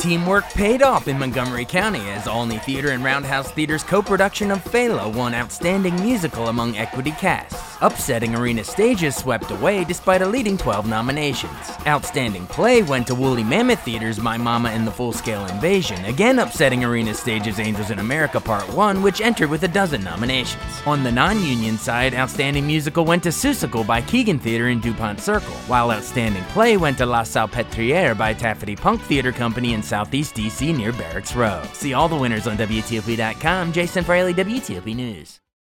Teamwork paid off in Montgomery County as Olney Theater and Roundhouse Theater's co-production of Phala won Outstanding Musical among equity casts. Upsetting Arena Stages swept away despite a leading 12 nominations. Outstanding Play went to Woolly Mammoth Theater's My Mama and the Full-Scale Invasion, again upsetting Arena Stage's Angels in America Part 1, which entered with a dozen nominations. On the non-union side, Outstanding Musical went to Seussical by Keegan Theater in DuPont Circle, while Outstanding Play went to La Salpêtrière by Taffety Punk Theater Company in Southeast DC near Barracks Row. See all the winners on WTOP.com. Jason Fraley, WTOP News.